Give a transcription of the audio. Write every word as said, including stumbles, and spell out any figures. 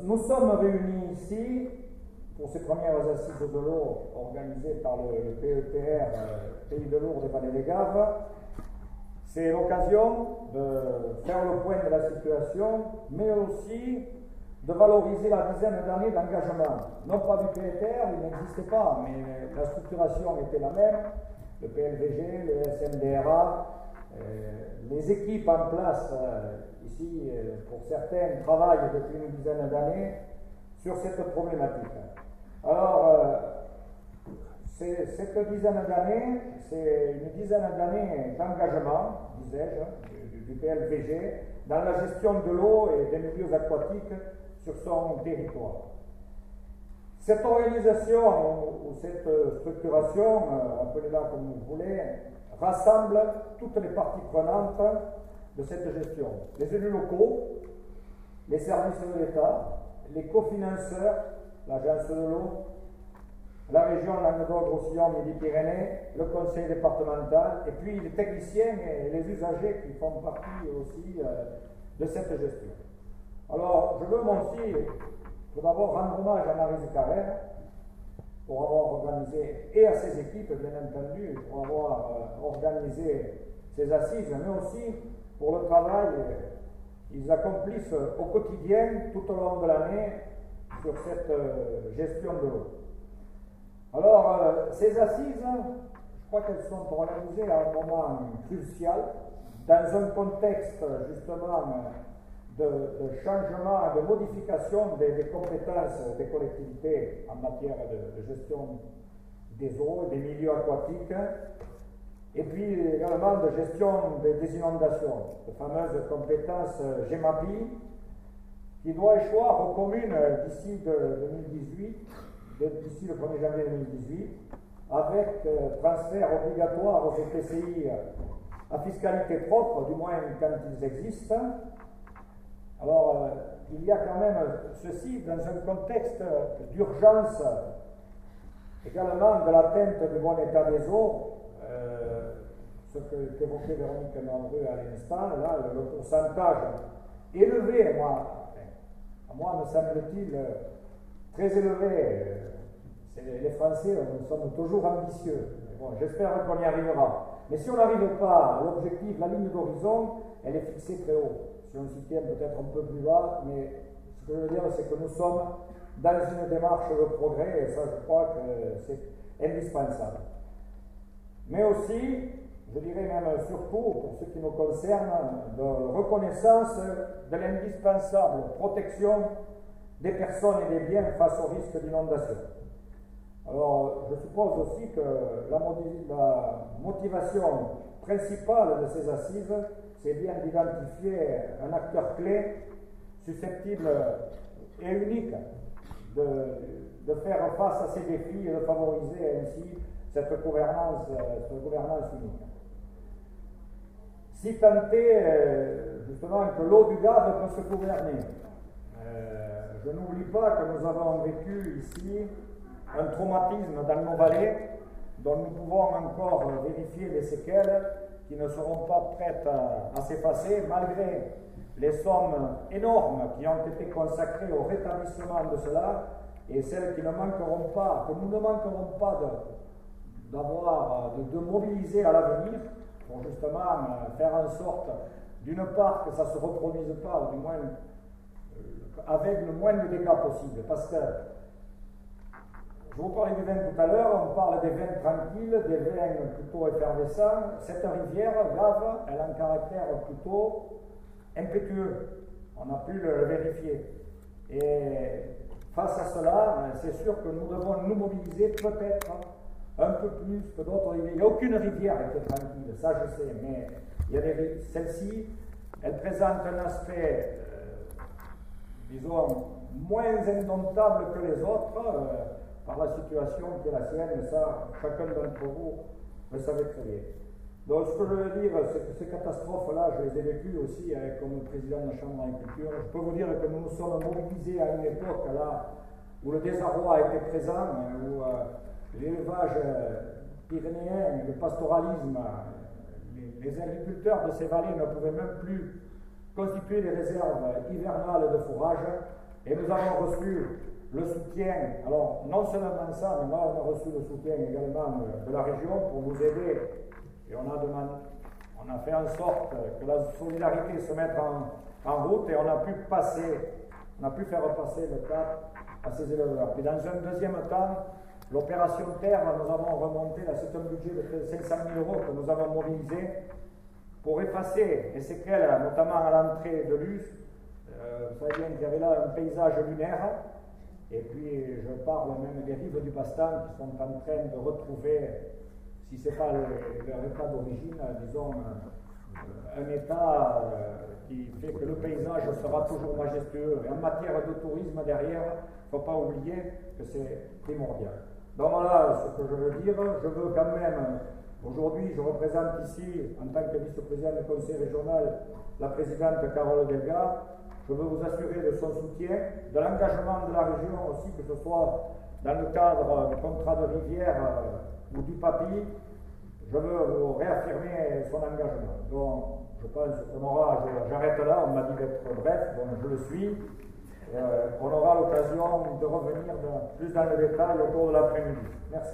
nous sommes réunis ici pour ces premières assises de l'eau organisées par le, le P E T R, euh, Pays de Lourdes et Vallée des Gaves. C'est l'occasion de faire le point de la situation, mais aussi de valoriser la dizaine d'années d'engagement. Non pas du P E T R, il n'existait pas, mais la structuration était la même, le P L V G, le S N D R A, euh, les équipes en place euh, ici, euh, pour certaines, travaillent depuis une dizaine d'années sur cette problématique. Alors, euh, cette dizaine d'années, c'est une dizaine d'années d'engagement, disais-je, du, du P L V G, dans la gestion de l'eau et des milieux aquatiques sur son territoire. Cette organisation ou, ou cette structuration, euh, appelez-la comme vous voulez, rassemble toutes les parties prenantes de cette gestion. Les élus locaux, les services de l'État, les cofinanceurs, l'Agence de l'eau, la région Languedoc-Roussillon Midi-Pyrénées, le conseil départemental, et puis les techniciens et les usagers qui font partie aussi euh, de cette gestion. Alors, je veux moi aussi, tout d'abord, rendre hommage à Maryse Carrère pour avoir organisé, et à ses équipes, bien entendu, pour avoir euh, organisé ces assises, mais aussi pour le travail qu'ils accomplissent au quotidien, tout au long de l'année, sur cette euh, gestion de l'eau. Alors, euh, ces assises, je crois qu'elles sont organisées à un moment crucial, dans un contexte justement de, de changement, de modification des, des compétences des collectivités en matière de, de gestion des eaux, des milieux aquatiques, et puis également de gestion des, des inondations, les fameuses compétences GEMAPI, qui doit échoir aux communes d'ici deux mille dix-huit, d'ici le premier janvier deux mille dix-huit, avec euh, transfert obligatoire aux E P C I à fiscalité propre, du moins quand ils existent. Alors, euh, il y a quand même ceci dans un contexte d'urgence, également de l'atteinte du bon état des eaux, euh, ce que qu'évoquait Véronique Mandreux à l'instant, là, le, le pourcentage élevé, moi, à moi me semble-t-il, très élevé. Les, les Français, nous sommes toujours ambitieux. Bon, j'espère qu'on y arrivera. Mais si on n'arrive pas à l'objectif, la ligne d'horizon, elle est fixée très haut. Si on s'y tient peut-être un peu plus bas, mais ce que je veux dire, c'est que nous sommes dans une démarche de progrès, et ça, je crois que c'est indispensable. Mais aussi, je dirais même surtout, pour ce qui nous concerne, de reconnaissance de l'indispensable protection des personnes et des biens face au risque d'inondation. Alors, je suppose aussi que la, la motivation principale de ces assises, c'est bien d'identifier un acteur clé susceptible et unique de, de faire face à ces défis et de favoriser ainsi cette gouvernance, cette gouvernance unique. Si tant est, justement, que l'eau du Gave peut se gouverner. Euh, je n'oublie pas que nous avons vécu ici un traumatisme dans nos vallées dont nous pouvons encore vérifier les séquelles qui ne seront pas prêtes à, à s'effacer malgré les sommes énormes qui ont été consacrées au rétablissement de cela et celles qui ne manqueront pas, que nous ne manquerons pas de, d'avoir, de, de mobiliser à l'avenir pour justement faire en sorte, d'une part, que ça ne se reproduise pas, ou du moins avec le moins de dégâts possible, parce que je vous parlais du vin tout à l'heure, on parle des vins tranquilles, des vins plutôt effervescents. Cette rivière, Gave, elle a un caractère plutôt impétueux. On a pu le vérifier. Et face à cela, c'est sûr que nous devons nous mobiliser peut-être un peu plus que d'autres rivières. Il n'y a aucune rivière qui est tranquille, ça je sais, mais il y a des, celle-ci, elle présente un aspect, euh, disons, moins indomptable que les autres, euh, par la situation qui est la sienne, et ça, chacun d'entre vous le savait très bien. Donc, ce que je veux dire, c'est que ces catastrophes-là, je les ai vécues aussi avec, comme président de la Chambre d'agriculture. Je peux vous dire que nous nous sommes mobilisés à une époque là où le désarroi était présent, où euh, l'élevage pyrénéen, le pastoralisme, les, les agriculteurs de ces vallées ne pouvaient même plus constituer des réserves hivernales de fourrage. Et nous avons reçu le soutien, alors non seulement ça, mais là on a reçu le soutien également de la région pour nous aider. Et on a, demandé, on a fait en sorte que la solidarité se mette en, en route et on a pu passer, on a pu faire passer le cap à ces éleveurs. Puis dans un deuxième temps, l'opération Terre, nous avons remonté, là c'est un budget de cinq cent mille euros que nous avons mobilisé pour effacer les séquelles, notamment à l'entrée de Luz. Euh, vous savez bien qu'il y avait là un paysage lunaire, et puis je parle même des rives du Bastan qui sont en train de retrouver, si ce n'est pas le, leur état d'origine, disons, euh, un état euh, qui fait que le paysage sera toujours majestueux. Et en matière de tourisme derrière, il ne faut pas oublier que c'est primordial. Donc voilà ce que je veux dire. Je veux quand même, aujourd'hui, je représente ici, en tant que vice-président du conseil régional, la présidente Carole Delga. Je veux vous assurer de son soutien, de l'engagement de la région aussi, que ce soit dans le cadre du contrat de rivière euh, ou du P A P I. Je veux vous réaffirmer son engagement. Donc, je pense qu'on aura, j'arrête là, on m'a dit d'être bref, donc je le suis. Euh, on aura l'occasion de revenir de, plus dans le détail au cours de l'après-midi. Merci.